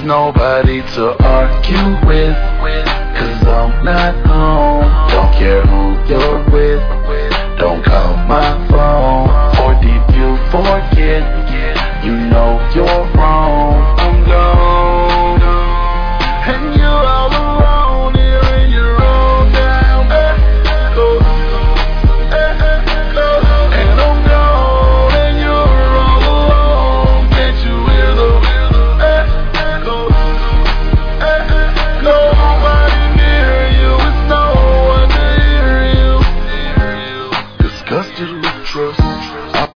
nobody to argue with, cause I'm not home. Don't care who you're with, don't call my phone.